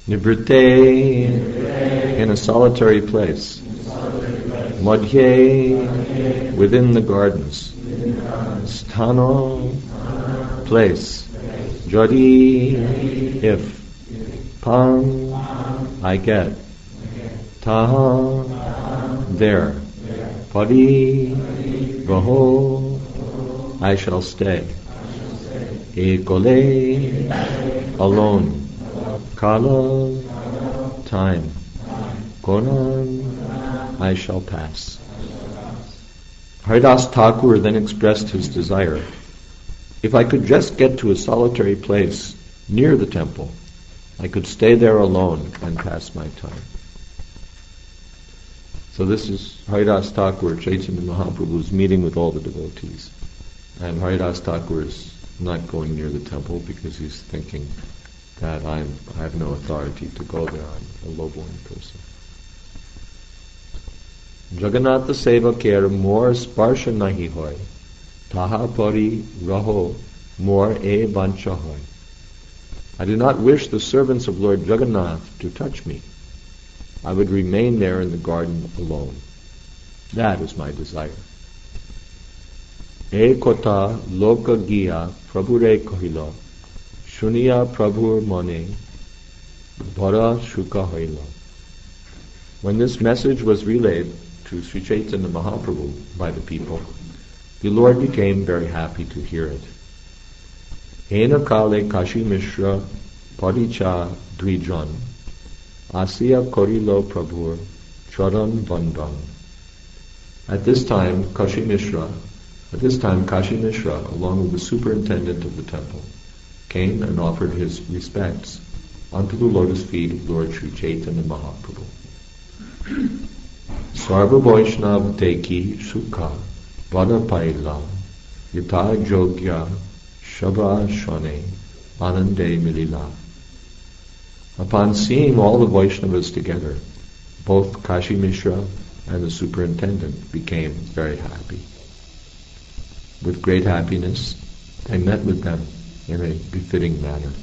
Nivrite, in a solitary place. Madhye, within the gardens. Sthano, place. Jadi, if. Pang, I get. Taha, there. Padi, Vaho, I shall stay. Ekole, alone. Kala, time. Konan, I shall pass. Haridas Thakur then expressed his desire. If I could just get to a solitary place near the temple, I could stay there alone and pass my time. So this is Haridas Thakur, Chaitanya Mahaprabhu's meeting with all the devotees. And Haridas Thakur is not going near the temple because he's thinking that I have no authority to go there. I'm a low-born person. Jagannatha seva kere more sparsha nahi hoy, taha pari raho more e vancha hoy. I do not wish the servants of Lord Jagannath to touch me. I would remain there in the garden alone. That is my desire. E kota loka giya prabhure kohila, shuniya prabhur mone, vara shuka hoila. When this message was relayed to Sri Chaitanya Mahaprabhu by the people, the Lord became very happy to hear it. Hena kale Kashi Mishra paricha dvijan, asya korilo prabhur charan bandhan. At this time, Kashi Mishra, along with the superintendent of the temple, came and offered his respects unto the lotus feet of Lord Sri Chaitanya Mahaprabhu. Sarva Vaishnav Deki Sukha Vada Paila Yata Jogya Shabha Shane Anande Milila. Upon seeing all the Vaishnavas together, both Kashi Mishra and the superintendent became very happy. With great happiness, they met with them in a befitting manner.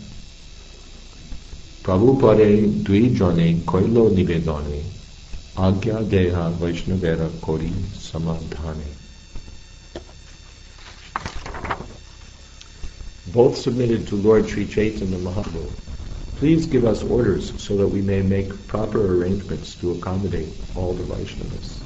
Prabhu Pare Dui Jane Koilo Nivedane Agya Deha Vaishnavera Kori Samadhane. Both submitted to Lord Sri Chaitanya Mahaprabhu. Please give us orders so that we may make proper arrangements to accommodate all the Vaishnavas.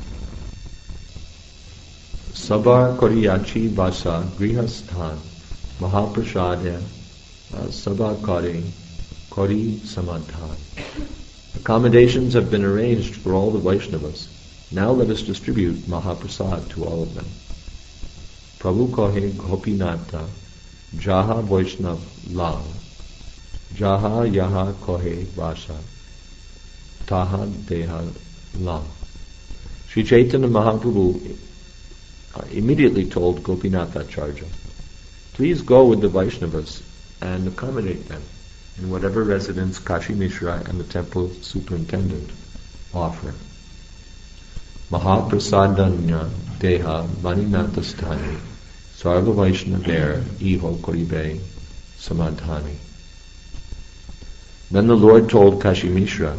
Sabar Koriyachi Vasa Grihasthan Mahaprasadya Sabha Kori Samadhan. Accommodations have been arranged for all the Vaishnavas. Now let us distribute Mahaprasad to all of them. Prabhu Kohe Gopinata Jaha Vaishnav Lal Jaha Yaha Kohe Vasa Taha Deha Lal. Sri Chaitanya Mahaprabhu immediately told Gopinath Acharya, please go with the Vaishnavas and accommodate them in whatever residence Kashi Mishra and the temple superintendent offer. Mahaprasadanya Deha Vaninatastani Sarva Vaishnaver Iho Koribe Samadhani. Then the Lord told Kashi Mishra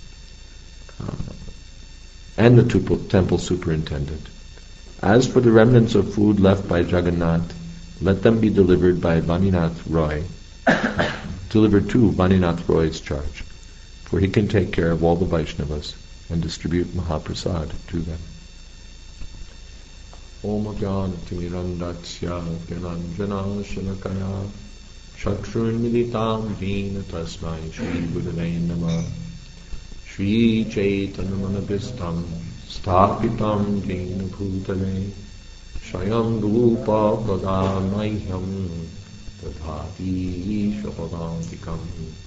and the temple superintendent, as for the remnants of food left by Jagannath, let them be delivered by Vaninath Roy, delivered to Vaninath Roy's charge, for he can take care of all the Vaishnavas and distribute Mahaprasad to them. Om Jnana Timirandatsya Gyananjana Shalakaya Chakshrun Militam Jena Tasmai Shri Gurave Namah Shri Chaitanya Manabhistam Sthapitam Jena Bhutale Shayam Rupa Padamahyam Tadhati Shapadantikam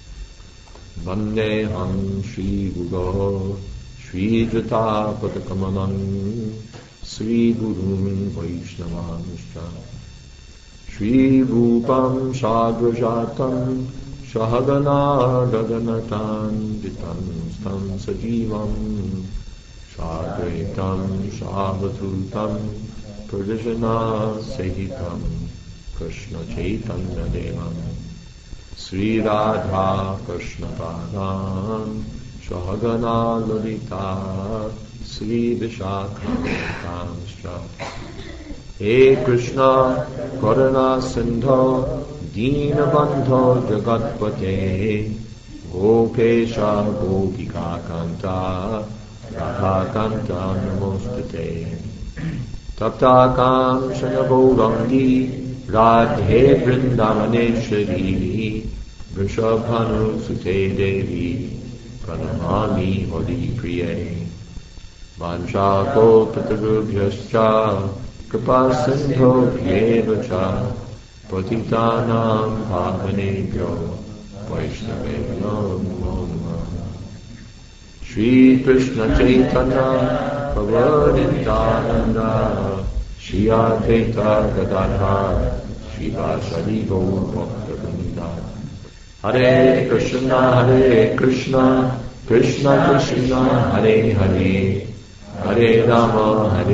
Vandeham Shri Guru Shri Jata Padakamalam Sri Gurun Vaishnavanscha Shri Rupam Sagrajatam Shahadana Gaganatan Ditam Stam Sajivam Shadretam Shavadutam Pradijana Sehitam Krishna Chaitanya Devam Sri Radha Krishna Padam Shahagana Lalita Sri Vishakhamscha. He Krishna Karuna Sindho Deenabandho Jagatpate Gopesha Gopika Kanta Radha Kanta Namostate Tapta Kamshana Gaurangi Radhe Vrindavaneshwari Vrishabhanu Sute Devi Pranamami Hodi Priye Vanshako Patarubhyascha Kripa Sindho Bhyevacha Patitanam Pavanebhyo Vaishnavebhyo Namo Namaha. Shri Krishna Chaitanya Prabhu Nityananda Shri Advaita Gadadhar Shri Vasari Gaur Bhakta-vrinda. Hare Krishna Krishna Krishna Hare Hare Hare Rama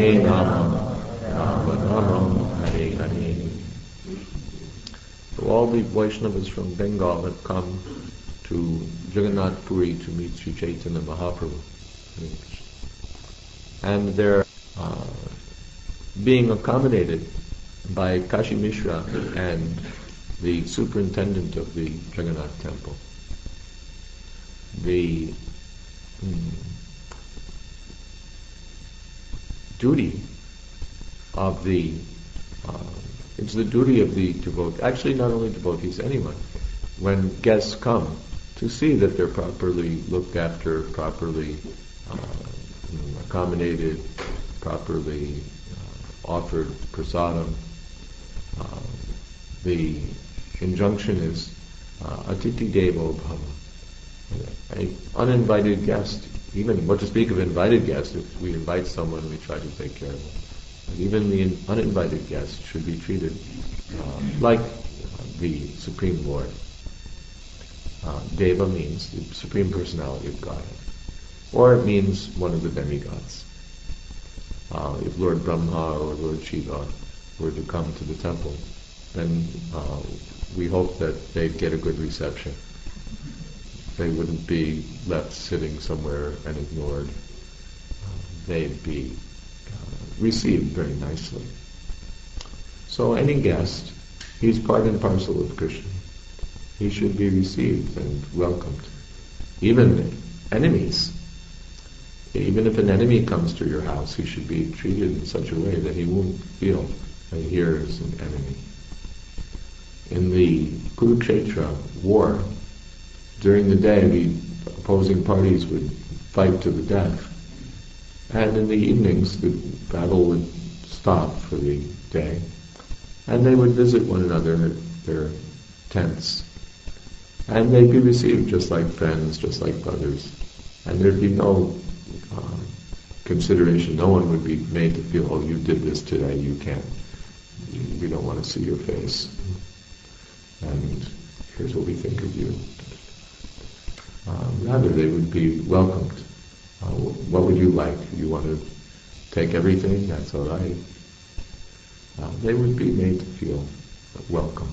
Rama Rama Hare Hare. So all the Vaishnavas from Bengal have come to Jagannath Puri to meet Sri Chaitanya Mahaprabhu. And they're being accommodated by Kashi Mishra and the superintendent of the Jagannath temple. The duty of the it's the duty of the devotee, actually not only devotees, anyone, when guests come, to see that they're properly looked after, properly accommodated, properly offered prasadam. The injunction is Atiti Devo Bhava. An uninvited guest, even what to speak of invited guests, if we invite someone, we try to take care of them. But even the uninvited guest should be treated like the Supreme Lord. Deva means the Supreme Personality of Godhead, or it means one of the demigods. If Lord Brahma or Lord Shiva were to come to the temple, then we hope that they'd get a good reception. They wouldn't be left sitting somewhere and ignored. They'd be received very nicely. So any guest, he's part and parcel of Krishna. He should be received and welcomed. Even enemies. Even if an enemy comes to your house, he should be treated in such a way that he won't feel that here is an enemy. In the Kurukshetra war, during the day, the opposing parties would fight to the death. And in the evenings, the battle would stop for the day. And they would visit one another at their tents. And they'd be received just like friends, just like brothers. And there'd be no consideration. No one would be made to feel, oh, you did this today, you can't. We don't want to see your face. And here's what we think of you. Rather, they would be welcomed. What would you like? You want to take everything? That's all right. They would be made to feel welcome.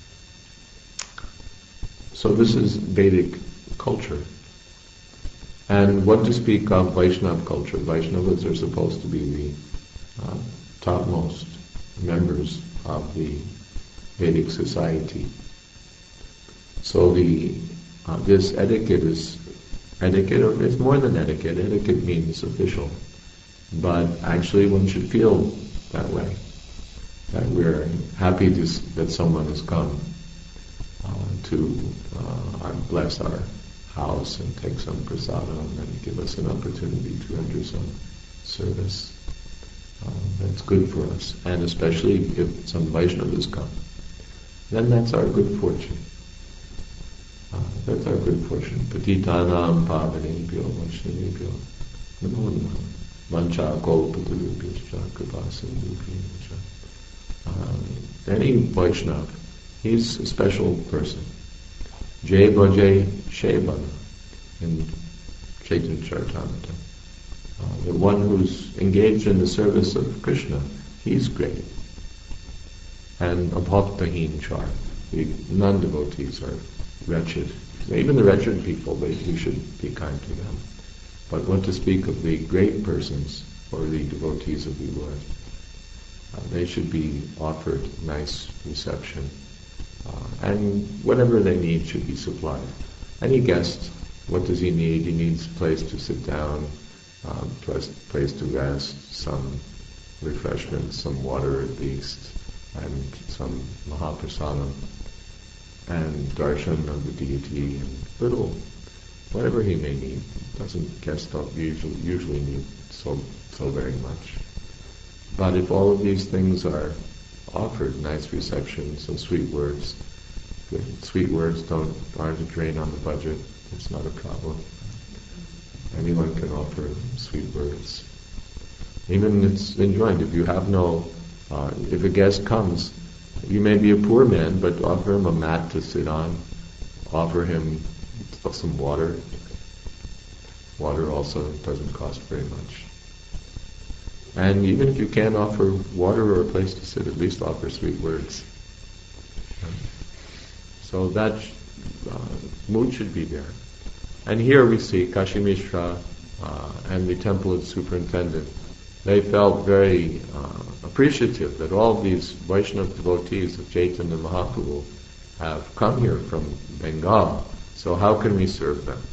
So this is Vedic culture. And what to speak of Vaishnava culture? Vaishnavas are supposed to be the topmost members of the Vedic society. So this etiquette is etiquette, or it's more than etiquette. Etiquette means official. But actually one should feel that way. That we're happy that someone has come to bless our house and take some prasadam and give us an opportunity to render some service. That's good for us. And especially if some Vaishnavas come, then that's our good fortune. That's our good fortune. Patitanam pavanebhyo vaishnavebhyo namo namaha mancha kalpatarubhyascha kripasindubhyascha. Any Vaishnava, he's a special person. Jai Bhaje Shevana in Chaitanya Charitamrita. The one who's engaged in the service of Krishna, he's great. And Abhavtahin Char, the non-devotees are wretched. Even the wretched people, we should be kind to them. But what to speak of the great persons or the devotees of the Lord? They should be offered nice reception, and whatever they need should be supplied. Any guest, what does he need? He needs a place to sit down, place to rest, some refreshments, some water at least, and some mahaprasadam, and darshan of the deity, and little, whatever he may need. Guests don't usually need so very much. But if all of these things are offered, nice reception, some sweet words aren't a drain on the budget. It's not a problem. Anyone can offer sweet words. Even it's enjoined. If you have if a guest comes, you may be a poor man, but offer him a mat to sit on. Offer him some water. Water also doesn't cost very much. And even if you can't offer water or a place to sit, at least offer sweet words. So that mood should be there. And here we see Kashi Mishra and the temple superintendent. They felt very appreciative that all these Vaishnava devotees of Chaitanya Mahaprabhu have come here from Bengal. So how can we serve them?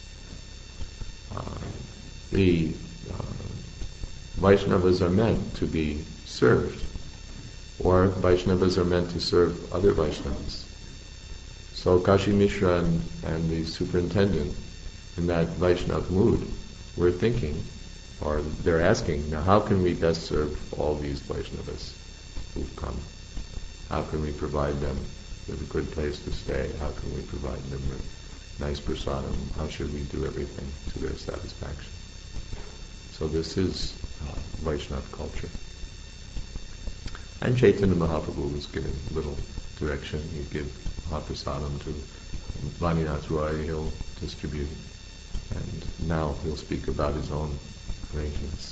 The Vaishnavas are meant to be served, or Vaishnavas are meant to serve other Vaishnavas. So Kashi Mishra and the superintendent, in that Vaishnava mood, were thinking, or they're asking, now how can we best serve all these Vaishnavas who've come? How can we provide them with a good place to stay? How can we provide them with nice prasadam? How should we do everything to their satisfaction? So this is Vaishnava culture. And Chaitanya Mahaprabhu was given little direction. He'd give Mahaprasadam to Vaninath Roy, he'll distribute. And now he'll speak about his own arrangements.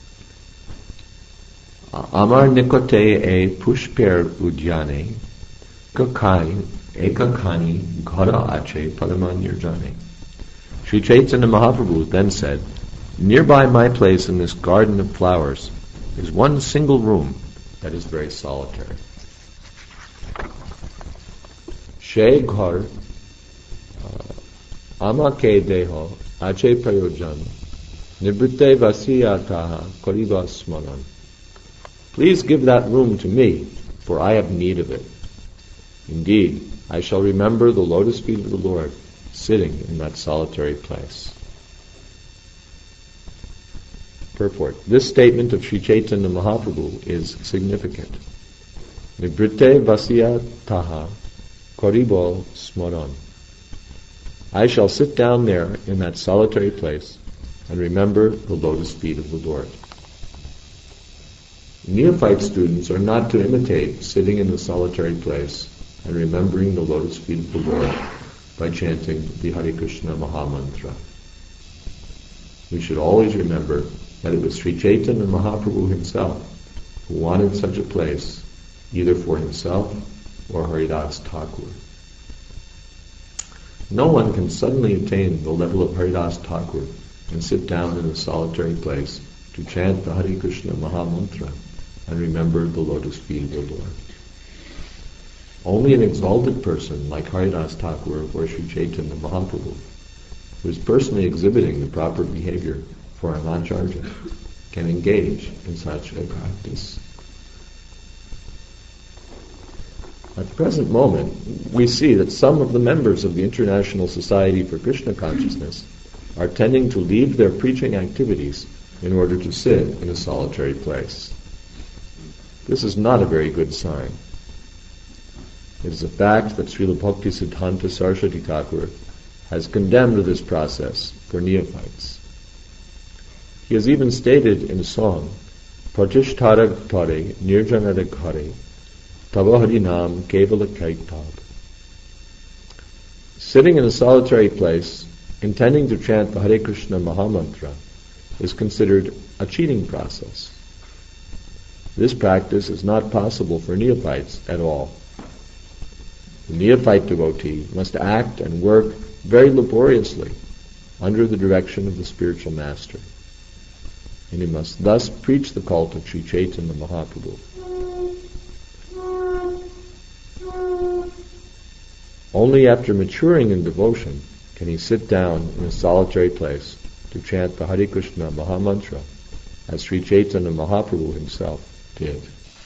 Amar nikote e pushper udyane kakai ekakani ghara ache padaman nirjane. Sri Chaitanya Mahaprabhu then said, nearby my place in this garden of flowers is one single room that is very solitary. She ghar amake deho ache prayojan nibrite vasiyataha koriva smaran. Please give that room to me, for I have need of it. Indeed, I shall remember the lotus feet of the Lord sitting in that solitary place. Purport. This statement of Sri Chaitanya Mahaprabhu is significant. Nibrite vasya taha koribo smaran. I shall sit down there in that solitary place and remember the lotus feet of the Lord. Neophyte students are not to imitate sitting in the solitary place and remembering the lotus feet of the Lord by chanting the Hare Krishna Maha Mantra. We should always remember that it was Sri Chaitanya Mahaprabhu himself who wanted such a place, either for himself or Haridas Thakur. No one can suddenly attain the level of Haridas Thakur and sit down in a solitary place to chant the Hare Krishna Maha Mantra and remember the lotus feet of the Lord. Only an exalted person like Haridas Thakur or Sri Chaitanya Mahaprabhu, who is personally exhibiting the proper behavior for an acharya, can engage in such a practice. At the present moment, we see that some of the members of the International Society for Krishna Consciousness are tending to leave their preaching activities in order to sit in a solitary place. This is not a very good sign. It is a fact that Srila Bhaktisiddhanta Saraswati Thakur has condemned this process for neophytes. He has even stated in a song, Pratishtara Tare Nirjanara Ghare Tava Harinam Kevala Kaitab. Sitting in a solitary place, intending to chant the Hare Krishna Maha Mantra, is considered a cheating process. This practice is not possible for neophytes at all. The neophyte devotee must act and work very laboriously under the direction of the spiritual master. And he must thus preach the cult of Sri Chaitanya Mahaprabhu. Only after maturing in devotion can he sit down in a solitary place to chant the Hare Krishna Mahamantra, as Sri Chaitanya Mahaprabhu himself did.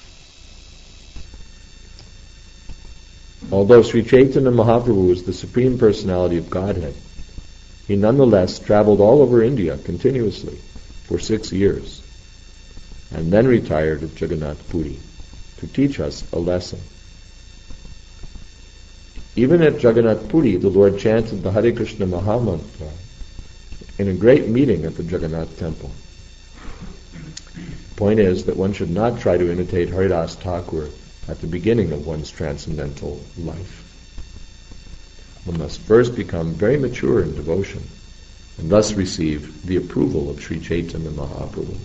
Although Sri Chaitanya Mahaprabhu was the Supreme Personality of Godhead, he nonetheless traveled all over India continuously for 6 years, and then retired at Jagannath Puri to teach us a lesson. Even at Jagannath Puri, the Lord chanted the Hare Krishna Mahamantra in a great meeting at the Jagannath temple. Point is that one should not try to imitate Haridas Thakur at the beginning of one's transcendental life. One must first become very mature in devotion and thus receive the approval of Sri Chaitanya Mahaprabhu.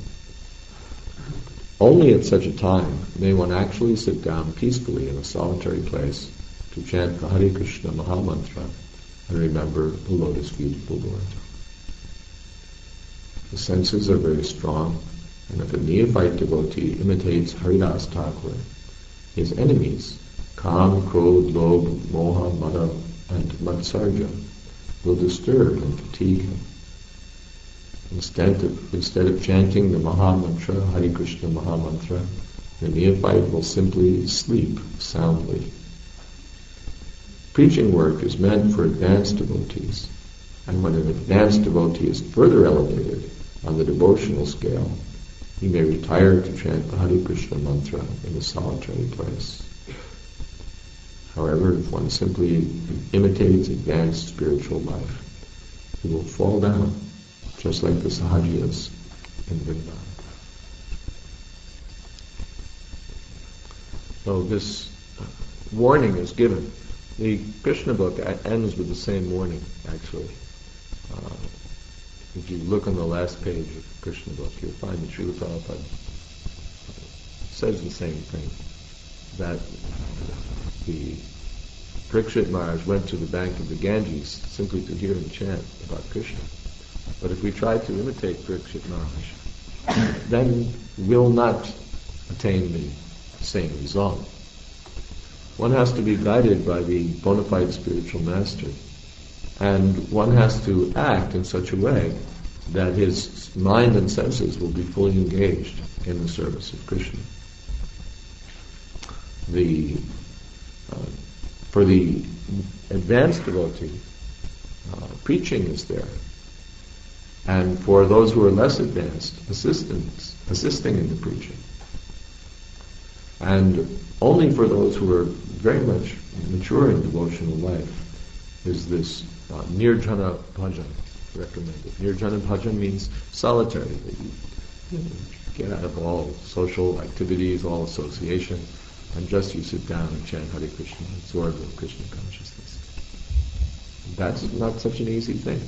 Only at such a time may one actually sit down peacefully in a solitary place to chant the Hare Krishna Mahamantra and remember the lotus feet of the Lord. The senses are very strong, and if a neophyte devotee imitates Haridas Thakur, his enemies, Kam, Krodh, Lobh, Moha, Mada, and Matsarja, will disturb and fatigue him. Instead of chanting the Mahamantra, Hare Krishna Mahamantra, the neophyte will simply sleep soundly. Preaching work is meant for advanced devotees, and when an advanced devotee is further elevated on the devotional scale, he may retire to chant the Hare Krishna mantra in a solitary place. However, if one simply imitates advanced spiritual life, he will fall down, just like the Sahajiyas in Vrindavan. So this warning is given. The Krishna book ends with the same warning, actually. If you look on the last page of the Krishna book, you'll find that Srila Prabhupada says the same thing, that the Parikshit Maharaj went to the bank of the Ganges simply to hear him chant about Krishna. But if we try to imitate Parikshit Maharaj, then we'll not attain the same result. One has to be guided by the bona fide spiritual master, and one has to act in such a way that his mind and senses will be fully engaged in the service of Krishna. For the advanced devotee, preaching is there, and for those who are less advanced, assisting in the preaching. And only for those who are very much mature in devotional life is this Nirjana Bhajan recommended. Nirjana Bhajan means solitary, that you get out of all social activities, all association, and just you sit down and chant Hare Krishna, absorb in Krishna consciousness. That's not such an easy thing.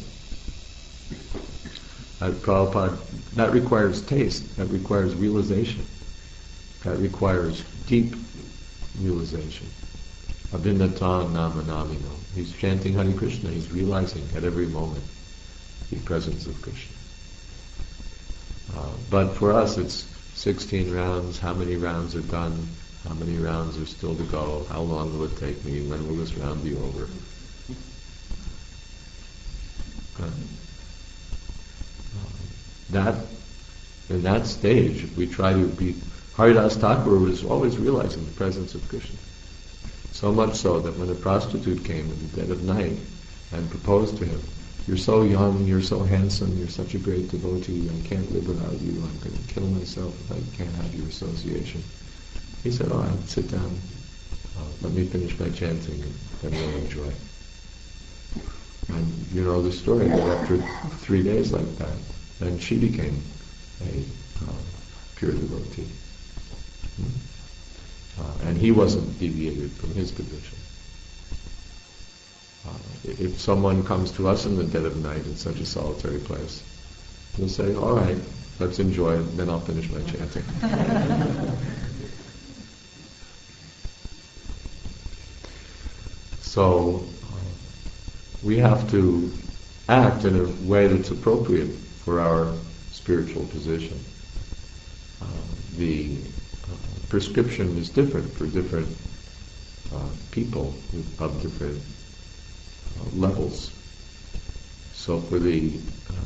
Prabhupada, that requires taste, that requires realization, that requires deep realization. Abhinatan Nama Namino. He's chanting Hare Krishna, he's realizing at every moment the presence of Krishna. But for us it's 16 rounds, how many rounds are done, how many rounds are still to go, how long will it take me, when will this round be over? In that stage, if we try to be... Haridas Thakur was always realizing the presence of Krishna. So much so that when a prostitute came in the dead of night and proposed to him, "You're so young, you're so handsome, you're such a great devotee, I can't live without you, I'm going to kill myself if I can't have your association." He said, "All right, sit down, let me finish my chanting and then we'll enjoy." And you know the story, that after 3 days like that, then she became a pure devotee. And he wasn't deviated from his position. If someone comes to us in the dead of night in such a solitary place, we'll say, "All right, let's enjoy it, then I'll finish my chanting." So we have to act in a way that's appropriate for our spiritual position. The prescription is different for different people of different levels. So for the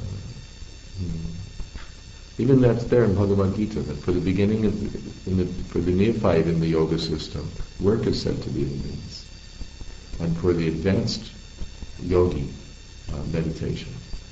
even that's there in Bhagavad Gita, that for the beginning for the neophyte in the yoga system, work is said to be the means, and for the advanced yogi, meditation.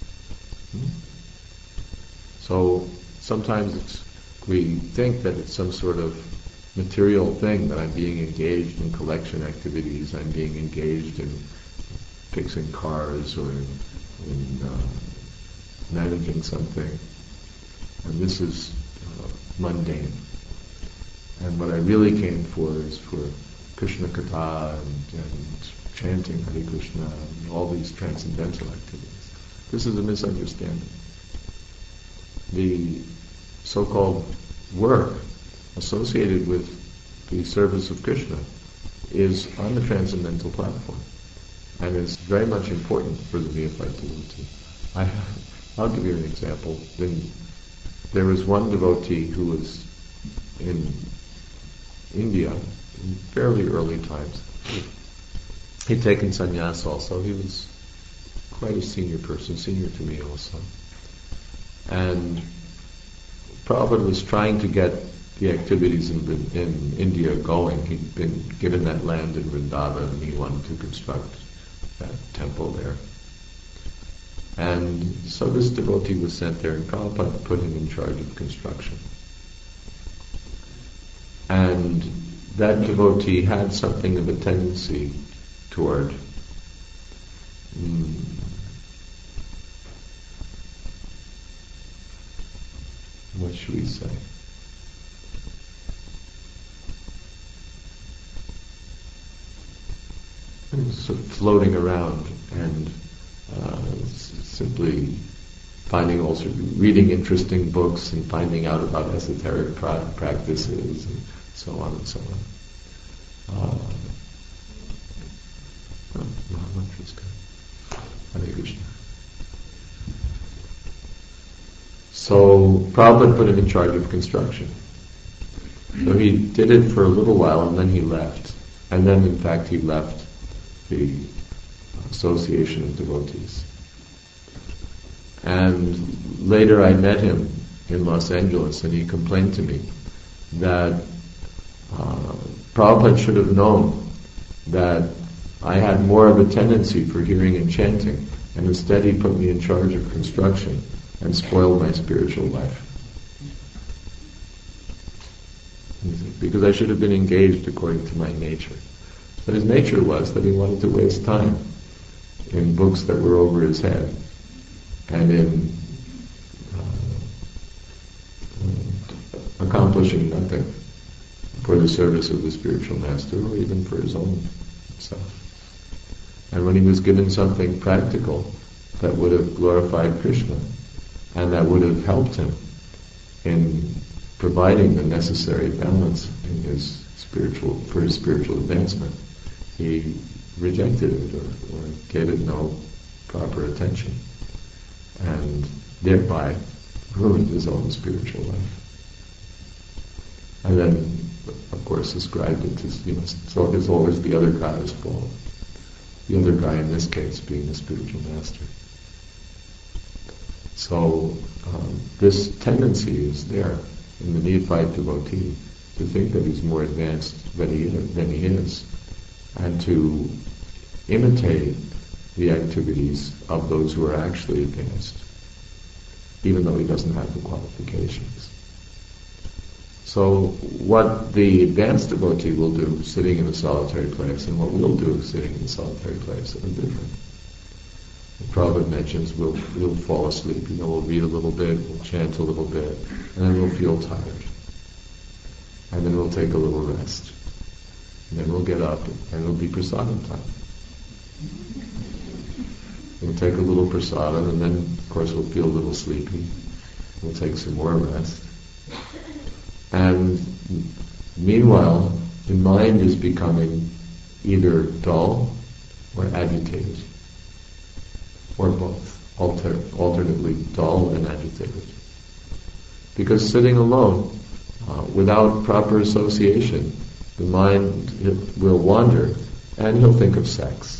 So sometimes we think that it's some sort of material thing, that I'm being engaged in collection activities, I'm being engaged in fixing cars or in managing something, and this is mundane. And what I really came for is for Krishna Katha and chanting Hare Krishna and all these transcendental activities. This is a misunderstanding. The so-called work associated with the service of Krishna is on the transcendental platform and is very much important for the neophyte devotee. I'll give you an example. There was one devotee who was in India in fairly early times. He'd taken sannyas also. He was quite a senior person, senior to me also. And Prabhupada was trying to get the activities in India going. He'd been given that land in Vrindavan and he wanted to construct that temple there. And so this devotee was sent there, and Prabhupada put him in charge of construction. And that devotee had something of a tendency toward what should we say? Sort of floating around and simply finding also reading interesting books and finding out about esoteric practices and so on and so on. Mahamantra is good. Hare Krishna. So Prabhupada put him in charge of construction. So he did it for a little while and then he left. And then in fact he left the association of devotees. And later I met him in Los Angeles and he complained to me that Prabhupada should have known that I had more of a tendency for hearing and chanting, and instead he put me in charge of construction and spoiled my spiritual life. Because I should have been engaged according to my nature. But his nature was that he wanted to waste time in books that were over his head and in accomplishing nothing for the service of the spiritual master or even for his own self. And when he was given something practical that would have glorified Krishna and that would have helped him in providing the necessary balance in his spiritual advancement, he rejected it or gave it no proper attention and thereby ruined his own spiritual life. And then, of course, ascribed it to, so it's always the other guy's fault. The other guy in this case being the spiritual master. So this tendency is there in the neophyte devotee to think that he's more advanced than he is, and to imitate the activities of those who are actually advanced, even though he doesn't have the qualifications. So what the advanced devotee will do sitting in a solitary place and what we'll do sitting in a solitary place are different. The Prabhupada mentions we'll fall asleep, we'll read a little bit, we'll chant a little bit, and then we'll feel tired. And then we'll take a little rest. And then we'll get up and it'll be prasadam time. We'll take a little prasadam and then of course we'll feel a little sleepy. We'll take some more rest. And meanwhile, the mind is becoming either dull or agitated, or both, alternately dull and agitated. Because sitting alone, without proper association, the mind will wander and he'll think of sex.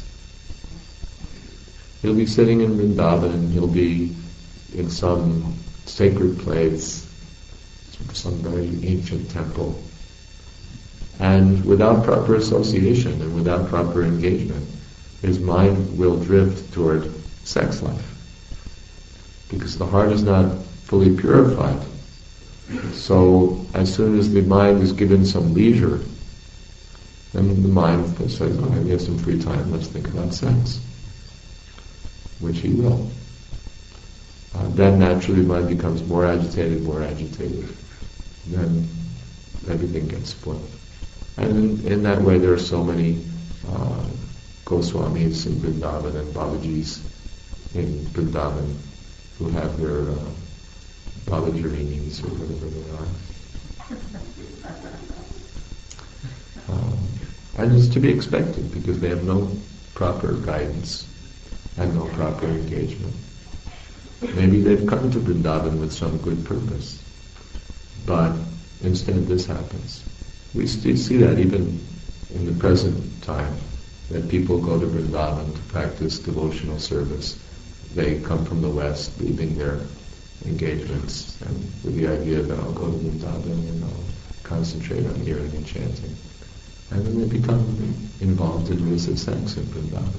He'll be sitting in Vrindavan, he'll be in some sacred place, some very ancient temple, and without proper association and without proper engagement, his mind will drift toward sex life. Because the heart is not fully purified. So as soon as the mind is given some leisure, then the mind says, oh, we have some free time, let's think about sex. Which he will. Then naturally the mind becomes more agitated. Then everything gets spoiled. And in that way there are so many Goswamis in Vrindavan and Babajis in Vrindavan who have their Babajarinis or whatever they are. And it's to be expected because they have no proper guidance and no proper engagement. Maybe they've come to Vrindavan with some good purpose, but instead this happens. We still see that even in the present time, that people go to Vrindavan to practice devotional service. They come from the West, leaving their engagements, and with the idea that I'll go to Vrindavan and I'll concentrate on hearing and chanting. And then they become involved in illicit sex in Vrindavan.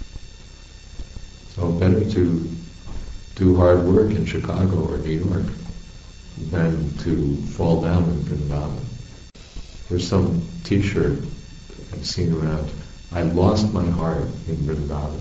So better to do hard work in Chicago or New York than to fall down in Vrindavan. There's some t-shirt I've seen around, I lost my heart in Vrindavan.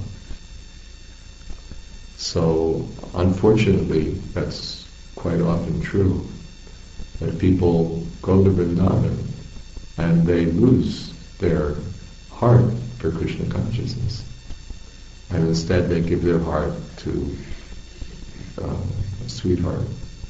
So unfortunately, that's quite often true, that people go to Vrindavan and they lose their heart for Krishna consciousness. And instead they give their heart to a sweetheart.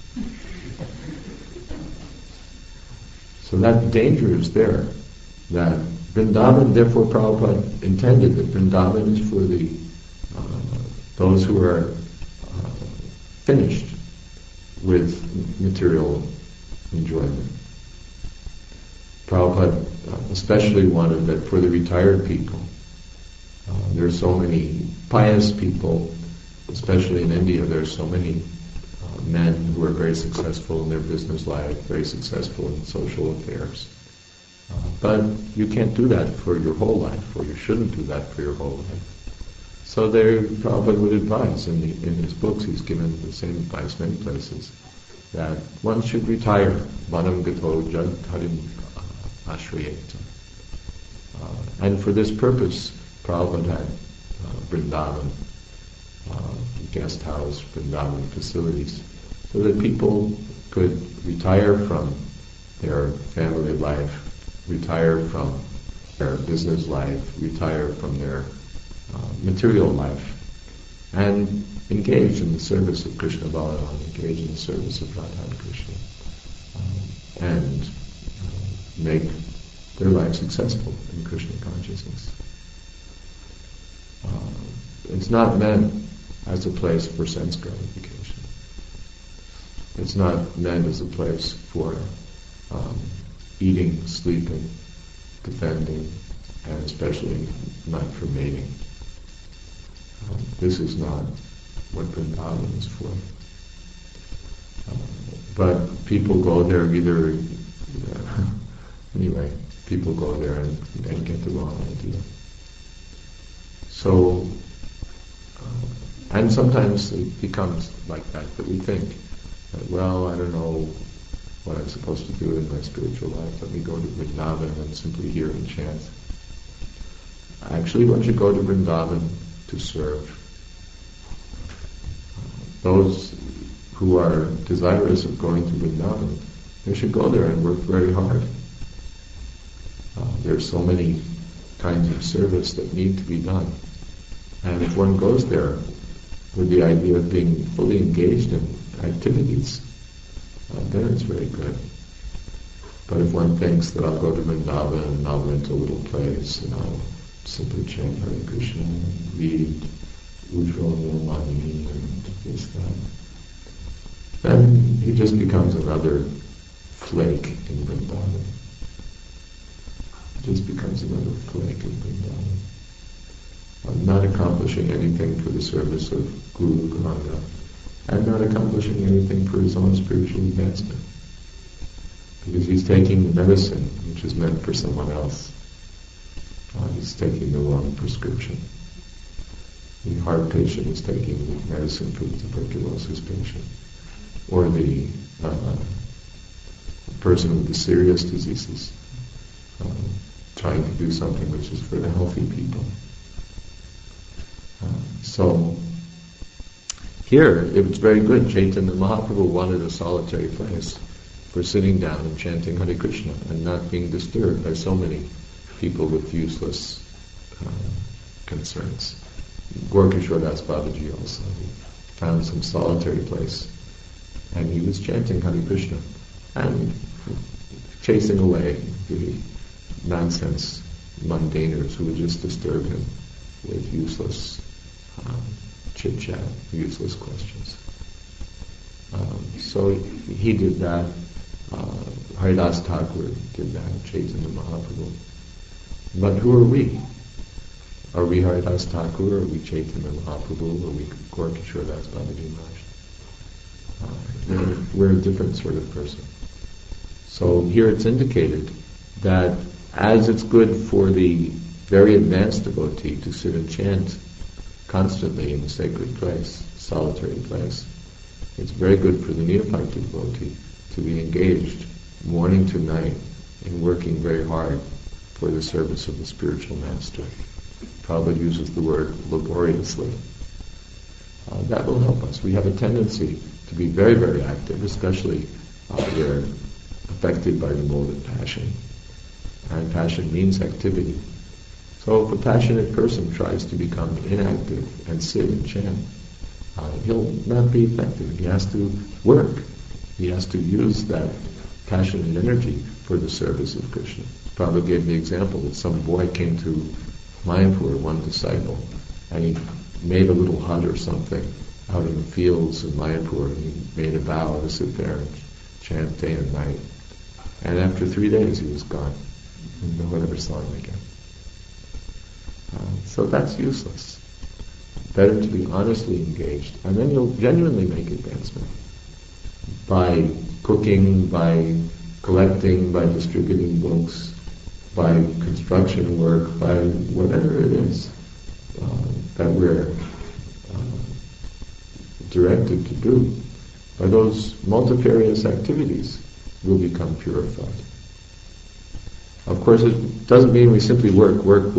So that danger is there. That Vrindavan, therefore Prabhupada intended that Vrindavan is for the those who are finished with material enjoyment. Prabhupada especially wanted that for the retired people. There are so many pious people, especially in India. There are so many men who are very successful in their business life, very successful in social affairs. But you can't do that for your whole life, or you shouldn't do that for your whole life. So Prabhupada would advise, in his books he's given the same advice many places, that one should retire, vanam gato jadharim ashrayeta. And for this purpose, Prabhupada had Vrindavan, guest house, Vrindavan facilities, so that people could retire from their family life, retire from their business life, retire from their material life, and engage in the service of Krishna Balaram, engage in the service of Radha Krishna, and make their life successful in Krishna consciousness. It's not meant as a place for sense gratification. It's not meant as a place for eating, sleeping, defending, and especially not for mating. This is not what Vrindavan is for. But people go there either... anyway, people go there and get the wrong idea. So, and sometimes it becomes like that we think that, well, I don't know what I'm supposed to do in my spiritual life. Let me go to Vrindavan and simply hear and chant. Actually, one should go to Vrindavan to serve. Those who are desirous of going to Vrindavan, they should go there and work very hard. There are so many kinds of service that need to be done. And if one goes there with the idea of being fully engaged in activities, then it's very good. But if one thinks that I'll go to Vrindavan and I'll rent a little place and I'll simply chant Hare Krishna, read Ujjvala Nirmani and this, that. Then he just becomes another flake in Vrindavan. Just becomes another flake in Vrindavan. Not accomplishing anything for the service of Guru Gauranga, and not accomplishing anything for his own spiritual advancement. Because he's taking the medicine which is meant for someone else. He's taking the wrong prescription. The heart patient is taking medicine for the tuberculosis patient. Or the person with the serious diseases, trying to do something which is for the healthy people. So here it was very good. Chaitanya Mahaprabhu wanted a solitary place for sitting down and chanting Hare Krishna and not being disturbed by so many people with useless concerns. Gorkishore Das Babaji also found some solitary place and he was chanting Hare Krishna and chasing away the nonsense mundaners who would just disturb him with useless chit-chat, useless questions. So he did that. Haridas Thakur did that, Chaitanya Mahaprabhu. But who are we? Are we Haridas Thakur? Are we Chaitanya Mahaprabhu? Are we Gorkishore Das Babaji Maharaj? We're a different sort of person. So here it's indicated that as it's good for the very advanced devotee to sit and chant constantly in a sacred place, solitary place, it's very good for the neophyte devotee to be engaged morning to night in working very hard for the service of the spiritual master. Prabhupada uses the word laboriously. That will help us. We have a tendency to be very, very active, especially we're affected by the mode of passion. And passion means activity. So if a passionate person tries to become inactive and sit and chant, he'll not be effective. He has to work. He has to use that passionate energy for the service of Krishna. Prabhupada gave the example that some boy came to Mayapur, one disciple, and he made a little hut or something out in the fields in Mayapur, and he made a vow to sit there and chant day and night. And after 3 days he was gone. No one ever saw him again. So that's useless. Better to be honestly engaged, and then you'll genuinely make advancement. By cooking, by collecting, by distributing books, by construction work, by whatever it is that we're directed to do. By those multifarious activities, we'll become purified. Of course, it doesn't mean we simply work.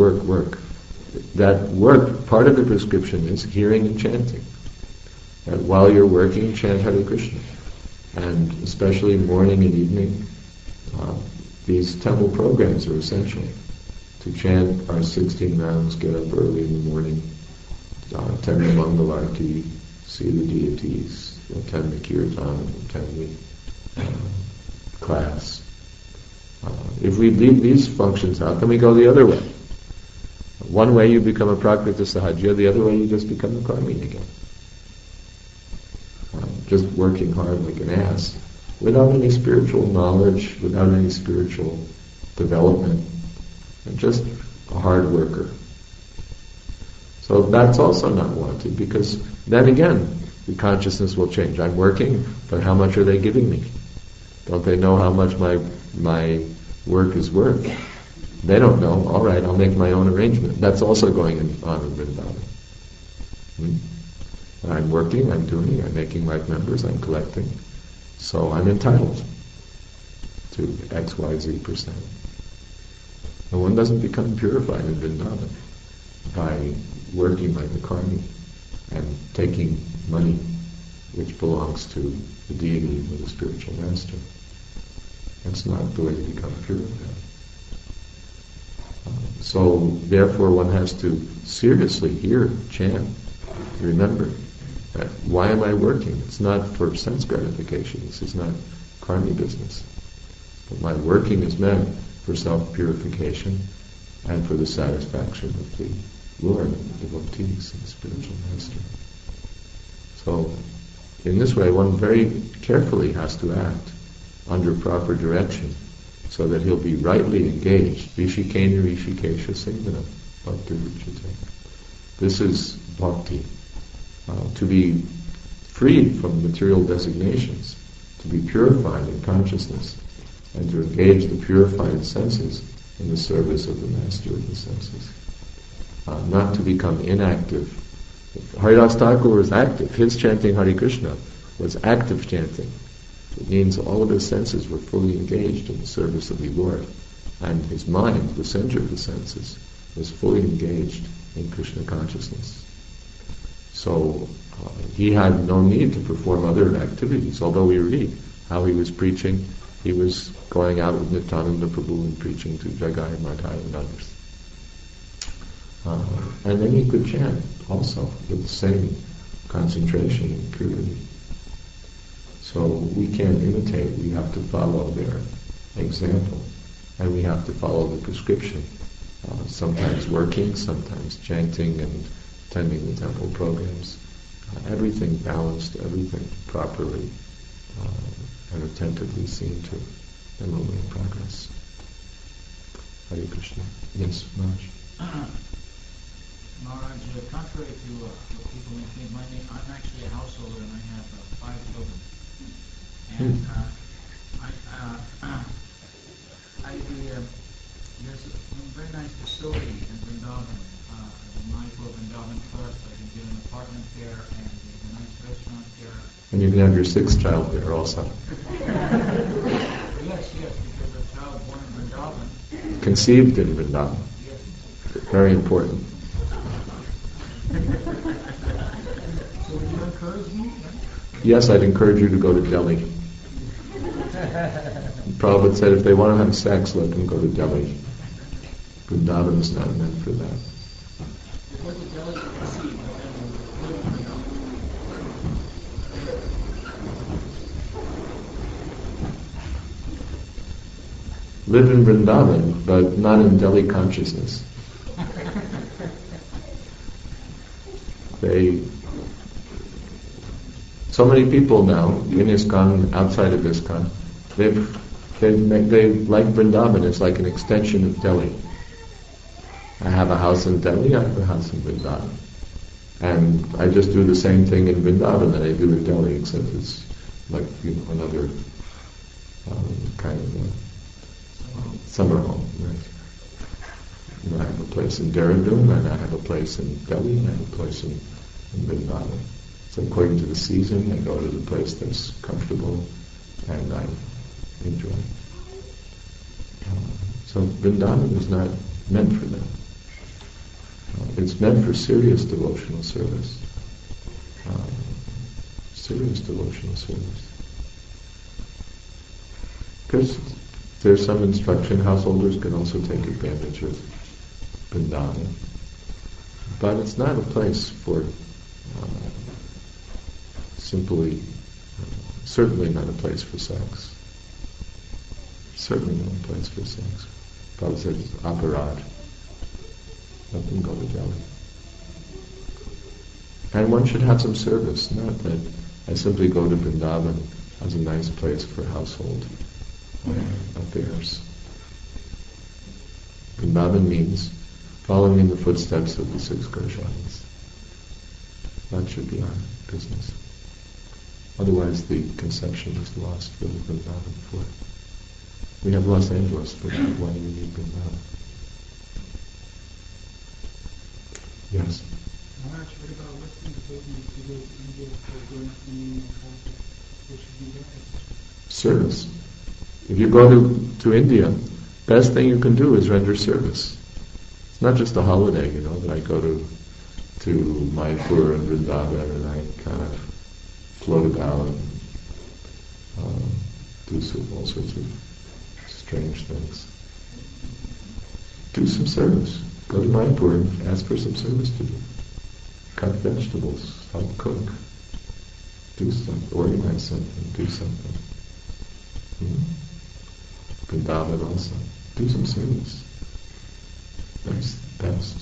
That work, part of the prescription is hearing and chanting. And while you're working, chant Hare Krishna. And especially morning and evening, these temple programs are essential. To chant our 16 rounds, get up early in the morning, attend the Mangalarti, see the deities, attend the kirtan, attend the class. If we leave these functions out, then we go the other way. One way you become a Prakrita Sahajya, the other way you just become a Karmi again. Just working hard like an ass, without any spiritual knowledge, without any spiritual development, and just a hard worker. So that's also not wanted, because then again, the consciousness will change. I'm working, but how much are they giving me? Don't they know how much my work is worth? They don't know. All right, I'll make my own arrangement. That's also going on in Vrindavan. I'm working, I'm doing, I'm making right members, I'm collecting. So I'm entitled to X, Y, Z %. And one doesn't become purified in Vrindavan by working like a karmi and taking money which belongs to the deity or the spiritual master. That's not the way to become purified. So therefore one has to seriously hear, chant, remember that why am I working? It's not for sense gratification. This is not karmi business. But my working is meant for self-purification and for the satisfaction of the Lord and the devotees and the spiritual master. So, in this way, one very carefully has to act under proper direction so that he'll be rightly engaged. Rishikena Rishikesha Singana Bhakti Ruchite. This is bhakti. To be freed from material designations, to be purified in consciousness, and to engage the purified senses in the service of the master of the senses. Not to become inactive. Haridas Thakur was active. His chanting Hare Krishna was active chanting. It means all of his senses were fully engaged in the service of the Lord. And his mind, the center of the senses, was fully engaged in Krishna consciousness. So he had no need to perform other activities, although we read how he was preaching. He was going out with Nityananda Prabhu and preaching to Jagai Madhai and others. And then he could chant also with the same concentration and purity. So we can't imitate, we have to follow their example. And we have to follow the prescription. Sometimes working, sometimes chanting and attending the temple programs. Everything balanced, everything properly and attentively seen to, and we'll make progress. Hare Krishna. Yes, Raj. Maharaj, contrary to what people may think, I'm actually a householder and I have 5 children. And there's a very nice facility in Vrindavan, the Mayapur Vrindavan Trust. I can get an apartment there and a nice restaurant there. And you can have your 6th child there also. Yes, because a child born in Vrindavan. Conceived in Vrindavan. Yes. Very important. So would you encourage me? Yes, I'd encourage you to go to Delhi. Prabhupada said if they want to have sex, let them go to Delhi. Vrindavan is not meant for that. Because of Delhi to conceive, Live in Vrindavan, but not in Delhi consciousness. So many people now in ISKCON, outside of ISKCON, they like Vrindavan. It's like an extension of Delhi. I have a house in Delhi, I have a house in Vrindavan. And I just do the same thing in Vrindavan that I do in Delhi, except it's like, another kind of summer home. Right? I have a place in Dehradun, and I have a place in Delhi, and I have a place in Vrindavan. So according to the season, I go to the place that's comfortable, and I enjoy. So Vrindavan is not meant for them. It's meant for serious devotional service. Serious devotional service. Because there's some instruction, householders can also take advantage of Vrindavan. But it's not a place for certainly not a place for sex. Certainly not a place for sex. Prabhupada said it's aparad. Let them go to Delhi. And one should have some service, not that I simply go to Vrindavan as a nice place for household affairs. Vrindavan means following in the footsteps of the 6 Goswamis. That should be our business. Otherwise the conception is lost for the Vrindavan for. We have Los Angeles, but why do we need Vrindavan? Yes? Maharaj, what about Western devotees who go to India for going to Indian culture? What should be their attitude? Service. If you go to India, best thing you can do is render service. It's not just a holiday, that I go to Mayapur and Vrindavan and I kind of float about and do all sorts of strange things. Do some service. Go to Mayapur and ask for some service to do. Cut vegetables, help cook, do something, organize something, do something. Vrindavan also. Do some service. That's the best.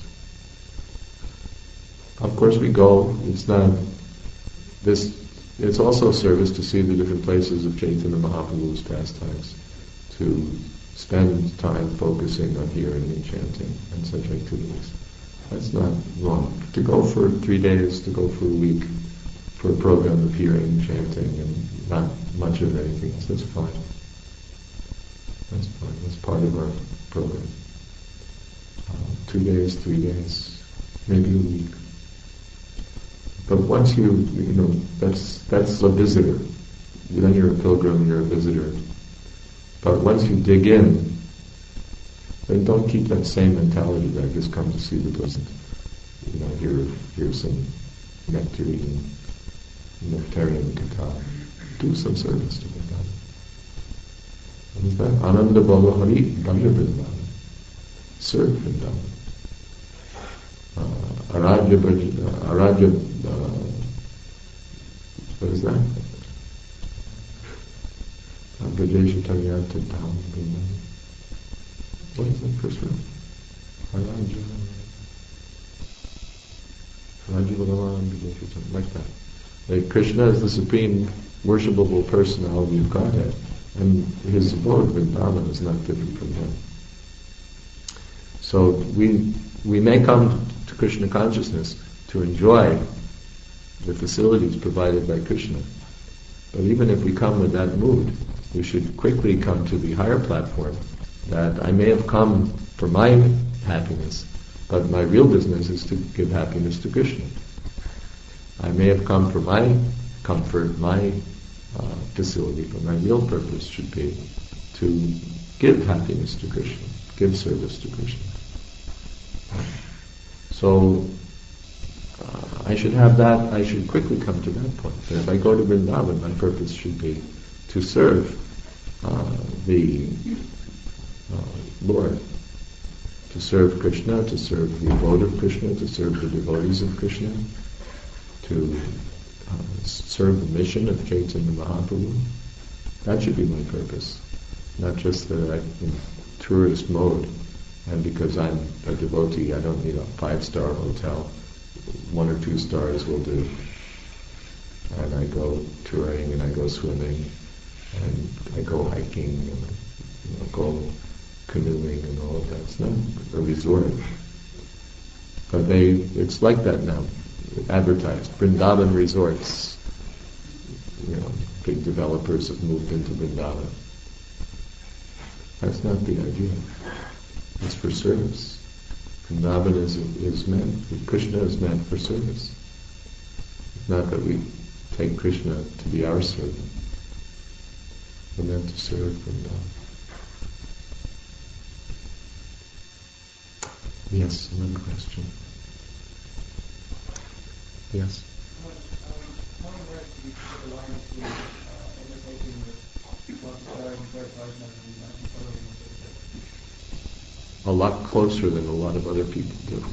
Of course we go, it's not this, it's also a service to see the different places of Chaitanya Mahaprabhu's pastimes, to spend time focusing on hearing and chanting and such activities. That's not wrong. To go for 3 days, to go for a week for a program of hearing, chanting, and not much of anything else, that's fine. That's fine. That's part of our program. 2 days, 3 days, maybe a week. But once that's a visitor. Then you're a pilgrim, you're a visitor. But once you dig in, then don't keep that same mentality that I just come to see the person. Here's some nectarine, nectarian guitar. Do some service to Vrindavan. What is that? Ananda Bhava Hari Bhaya Vrindavan. Serve Vrindavan. Aradya, what is that? Brajesha Taryata Dham Vrindavan. What is that first word? Aradya Bhagavan Brajesha Taryata, like that. Like Krishna is the supreme worshipable personality of Godhead, and his abode Vrindavan is not different from him. So we may come to Krishna consciousness to enjoy the facilities provided by Krishna, but even if we come with that mood, we should quickly come to the higher platform that I may have come for my happiness, but my real business is to give happiness to Krishna. I may have come for my comfort, my facility, but my real purpose should be to give happiness to Krishna, give service to Krishna. So I should have that, I should quickly come to that point. That if I go to Vrindavan, my purpose should be to serve the Lord, to serve Krishna, to serve the abode of Krishna, to serve the devotees of Krishna, to serve the mission of Chaitanya Mahaprabhu. That should be my purpose. Not just that I'm in tourist mode, and because I'm a devotee, I don't need a 5-star hotel. 1 or 2 stars will do. And I go touring, and I go swimming, and I go hiking, and go canoeing, and all of that. It's not a resort. But it's like that now. Advertised. Vrindavan resorts. Big developers have moved into Vrindavan. That's not the idea. It's for service. Vrindavan is meant, Krishna is meant for service. It's not that we take Krishna to be our servant. We're meant to serve Vrindavan. Yes, another question. Yes? A lot closer than a lot of other people do.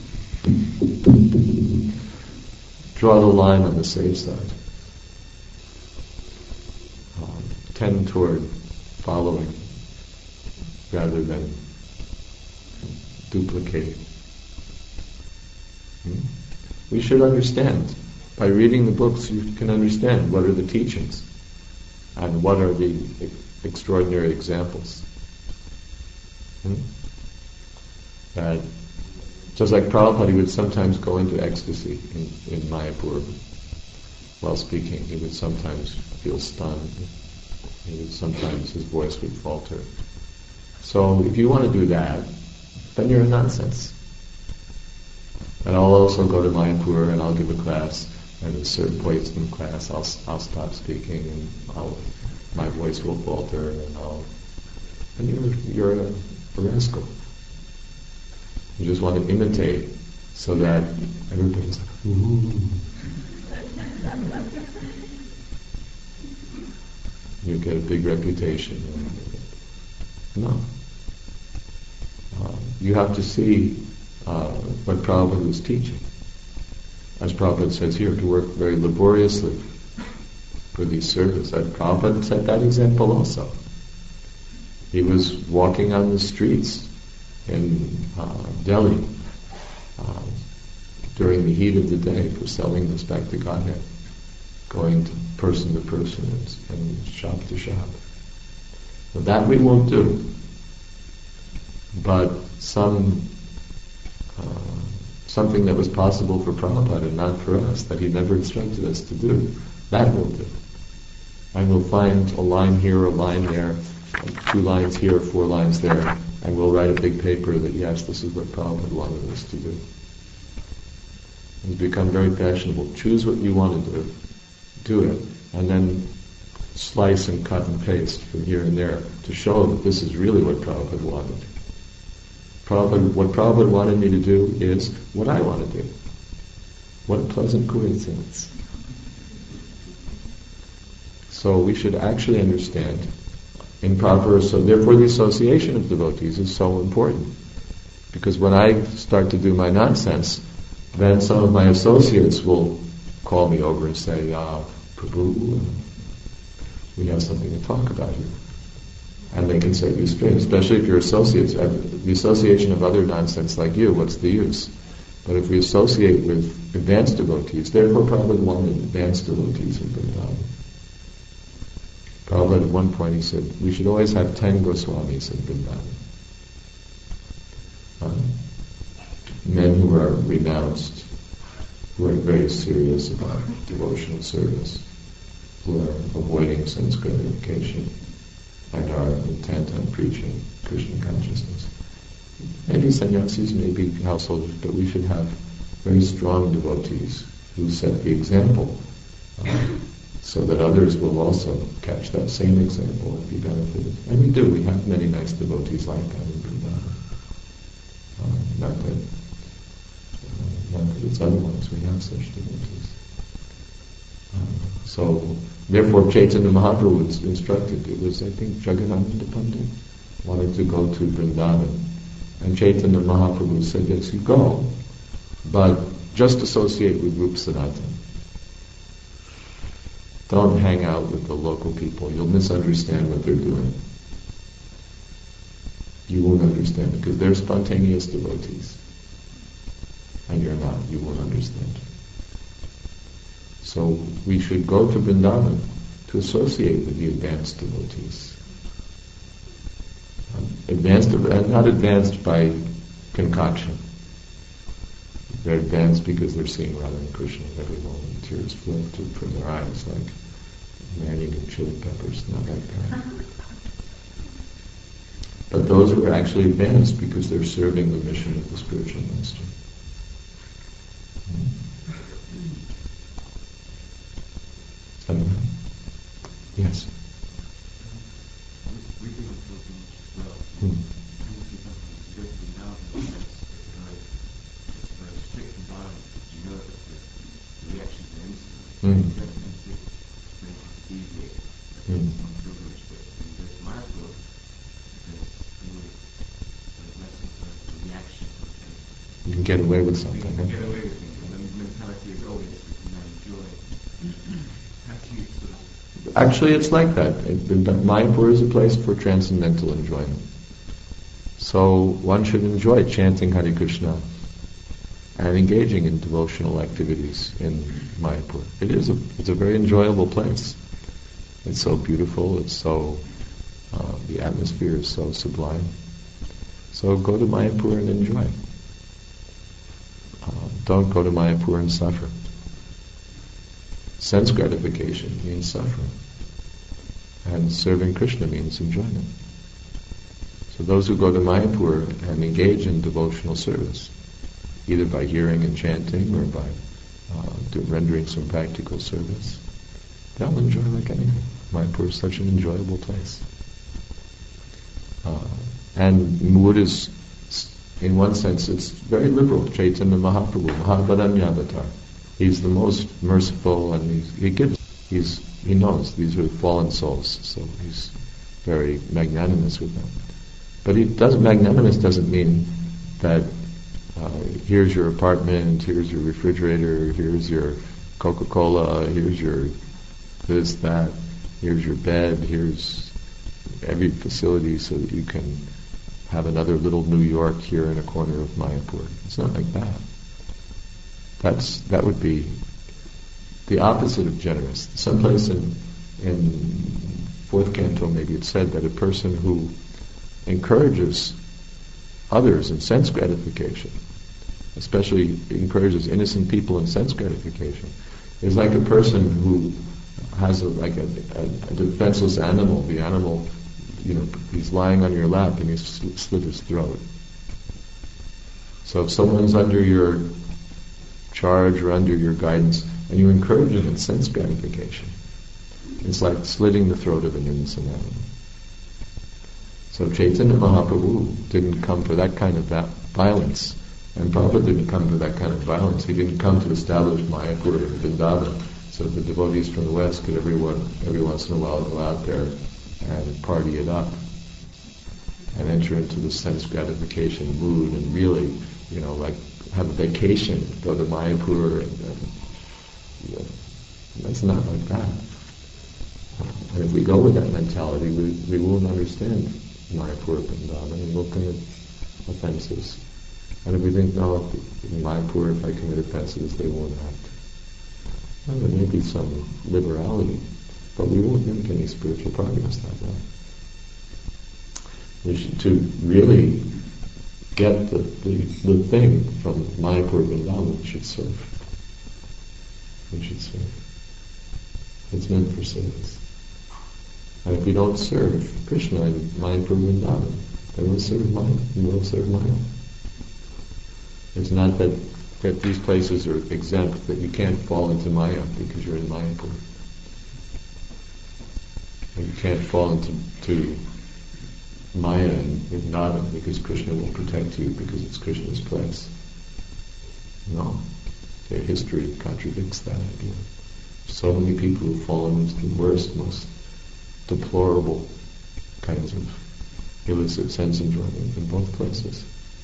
Draw the line on the safe side. Tend toward following rather than duplicating. We should understand. By reading the books, you can understand what are the teachings and what are the extraordinary examples. That just like Prabhupada, he would sometimes go into ecstasy in Mayapur while speaking. He would sometimes feel stunned. Sometimes his voice would falter. So if you want to do that, then you're a nonsense. And I'll also go to Mayapur and I'll give a class, and at a certain point in the class I'll stop speaking and my voice will falter and you're a rascal. You just want to imitate so that everybody's like, ooh. You get a big reputation. No. You have to see what Prabhupada was teaching. As Prabhupada says here, to work very laboriously for these services. Prabhupada set that example also. He was walking on the streets in Delhi during the heat of the day for selling this back to Godhead, going to person and shop to shop. Now that we won't do, but something that was possible for Prabhupada and not for us, that he never instructed us to do, that we'll do. And we'll find a line here, a line there, 2 lines here, 4 lines there, and we'll write a big paper that yes, this is what Prabhupada wanted us to do. It's become very fashionable. Choose what you want to do it, and then slice and cut and paste from here and there to show that this is really what Prabhupada wanted. What Prabhupada wanted me to do is what I want to do. What a pleasant coincidence. So we should actually understand in proper, so therefore the association of devotees is so important. Because when I start to do my nonsense, then some of my associates will call me over and say, Prabhu, we have something to talk about here. And they can set you straight, especially if you're associates. The association of other nonsense like you, what's the use? But if we associate with advanced devotees, therefore Prabhupada wanted advanced devotees in Vrindavan. Prabhupada at one point he said, we should always have 10 Goswamis in Vrindavan. Men who are renounced, who are very serious about devotional service, who are avoiding sense gratification, and are intent on preaching Krishna consciousness. Maybe sannyasis, maybe householders, but we should have very strong devotees who set the example, so that others will also catch that same example and be benefited. And we do. We have many nice devotees like that in Vrindavan. Not that it's otherwise. We have such devotees. So, therefore, Chaitanya Mahaprabhu was instructed. It was, I think, Jagadananda Pandit wanted to go to Vrindavan. And Chaitanya Mahaprabhu said, yes, you go, but just associate with Rup Sanatan. Don't hang out with the local people. You'll misunderstand what they're doing. You won't understand because they're spontaneous devotees. And you're not. You won't understand. So we should go to Vrindavan to associate with the advanced devotees. Not advanced by concoction. They're advanced because they're seeing Radha and Krishna every moment. Tears flow from their eyes like man eating chili peppers, not like that. But those who are actually advanced because they're serving the mission of the spiritual master. Yes. You can get away with something. Huh? Get away with it. The mentality is always not enjoy. Actually, it's like that. Mayapur is a place for transcendental enjoyment. So one should enjoy chanting Hare Krishna and engaging in devotional activities in Mayapur. It's a very enjoyable place. It's so beautiful. It's so the atmosphere is so sublime. So go to Mayapur and enjoy. Don't go to Mayapur and suffer. Sense gratification means suffering. And serving Krishna means enjoyment. So those who go to Mayapur and engage in devotional service, either by hearing and chanting or by rendering some practical service, they'll enjoy like anything. Mayapur is such an enjoyable place. And mood is, in one sense, it's very liberal. Chaitanya Mahaprabhu, Mahabharanyavatar. He's the most merciful, and he knows these are fallen souls, so he's very magnanimous with them. But magnanimous doesn't mean that here's your apartment, here's your refrigerator, here's your Coca-Cola, here's your this, that, here's your bed, here's every facility so that you can have another little New York here in a corner of Mayapur. It's not like that. That would be the opposite of generous. Someplace in fourth canto maybe it said that a person who encourages others in sense gratification, especially encourages innocent people in sense gratification, is like a person who has a defenseless animal. The animal, he's lying on your lap and he's slit his throat. So if someone's under your charge or under your guidance and you encourage them in sense gratification, it's like slitting the throat of an innocent animal. So Chaitanya Mahaprabhu didn't come for that kind of violence, and Prabhupada didn't come for that kind of violence. He didn't come to establish Mayapur and Vrindavan so the devotees from the West could every once in a while go out there and party it up and enter into the sense gratification mood and really, like have a vacation, go to Mayapur and that's not like that. And if we go with that mentality, we won't understand Mayapur Vrindavan and we'll commit offenses. And if we think, no, in Mayapur, if I commit offenses, they won't act. Well, there may be some liberality, but we won't make any spiritual progress that way. To really get the thing from Mayapur Vrindavan, we should serve. We should serve. It's meant for service. And if we don't serve Krishna in Mayapur Vrindavan, then we'll serve Maya. We'll serve Maya. It's not that these places are exempt, that you can't fall into Maya because you're in Mayapur. And you can't fall into Maya in Vrindavan because Krishna will protect you because it's Krishna's place. No. Their history contradicts that idea. So many people who've fallen into the worst, most deplorable kinds of illicit sense enjoyment in both places.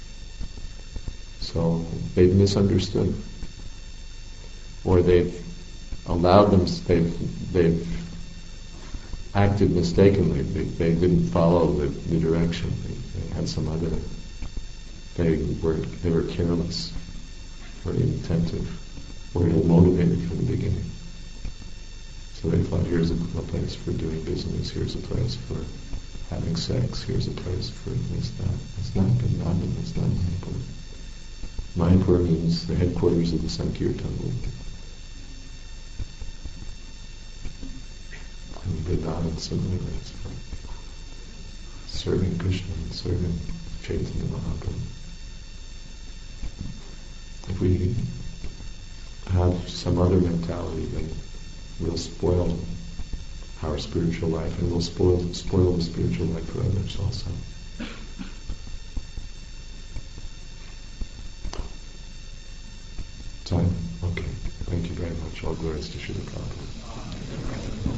So they've misunderstood, or they've allowed them. They've acted mistakenly. They didn't follow the direction. They had some other. They were careless, or inattentive, or ill-motivated from the beginning. So they thought, here's a place for doing business. Here's a place for having sex. Here's a place for this, that. It's not Vrindavan. It's not Mayapur. Mayapur means the headquarters of the Sankirtan movement. And Vrindavan similarly is for serving Krishna and serving Chaitanya Mahaprabhu. If we have some other mentality, then we'll spoil our spiritual life, and we'll spoil the spiritual life for others also. Time? Okay. Thank you very much. All glories to Srila Prabhupada.